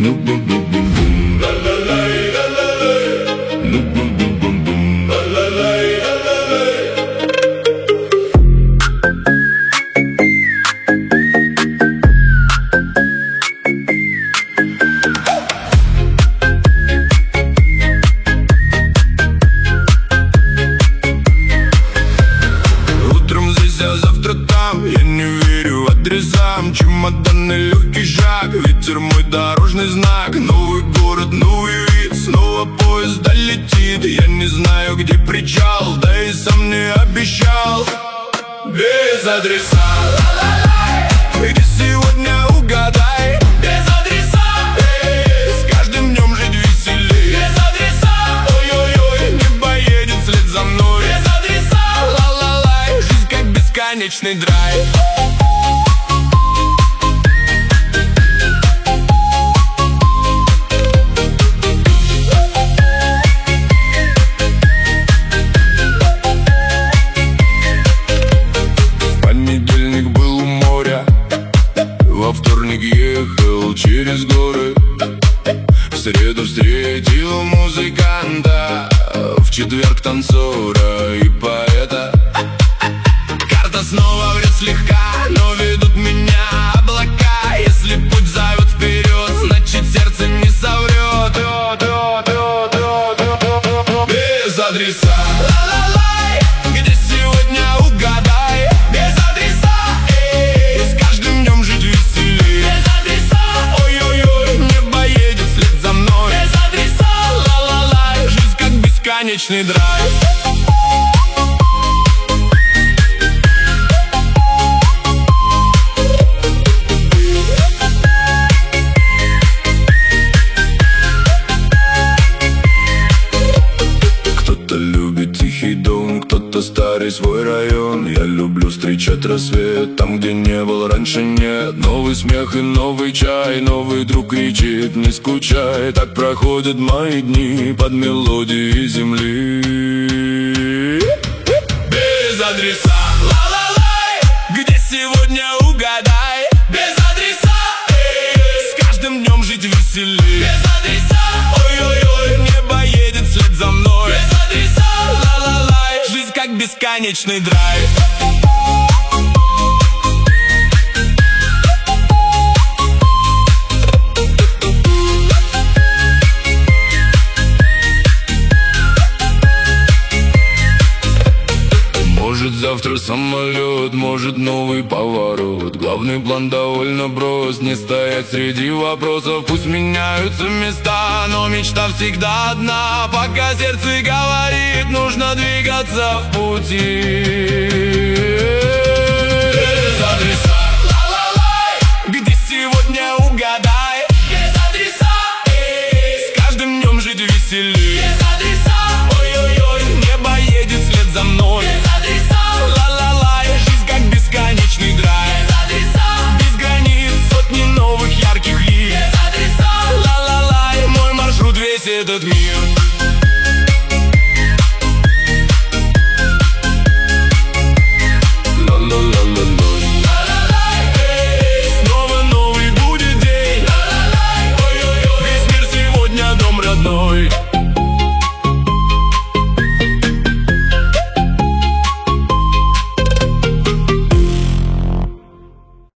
Ну бум бум бум бум, ла-ла-лай, ла-ла-лай. Ну бум бум бум бум, ла-ла-лай, ла-ла-лай. Утром здесь, а завтра там. Я не верю адресам. Чемоданы, легкий шаг, ветер мой дорожный знак. Новый город, новый вид, снова поезд долетит. Я не знаю, где причал, да и сам не обещал. Без адреса, где сегодня угадай. Без адреса, с каждым днем жить веселей. Без адреса, ой-ой-ой, небо едет вслед за мной. Без адреса, ла-ла-лай, жизнь как бесконечный драйв. Во вторник ехал через горы, в среду встретил музыканта, в четверг танцора и поэта. Карта снова врет слегка, но ведут меня облака. Если путь зовет вперед, значит сердце не соврет. Без адреса, ла-ла-лай, где сегодня угадай. Без адреса, с каждым днем жить веселей. Без адреса, ой-ой-ой, небо едет вслед за мной. Без адреса, ла-ла-лай, жизнь как бесконечный драйв. Кто-то старый свой район. Я люблю встречать рассвет там, где не был раньше, нет. Новый смех и новый чай, новый друг кричит: не скучай. Так проходят мои дни под мелодией земли. Без адреса, ла-ла-лай, где сегодня угадай. Без адреса, с каждым днем жить веселей. Без адреса, ой-ой-ой, небо едет вслед за мной. Без адреса, ла-ла-лай, жизнь как бесконечный драйв. Может завтра самолет, может новый поворот. Главный план довольно прост: не стоять среди вопросов. Пусть меняются места, но мечта всегда одна. Пока сердце говорит, нужно двигаться в пути. Без адреса, ла-ла-лай, где сегодня угадай. Без адреса, с каждым днем жить веселей. Без адреса, ой-ой-ой, небо едет вслед за мной. Без адреса, ла-ла-лай, жизнь как бесконечный драйв. Без адреса, без границ, сотни новых ярких лиц. Без адреса, ла-ла-лай, мой маршрут весь этот мир.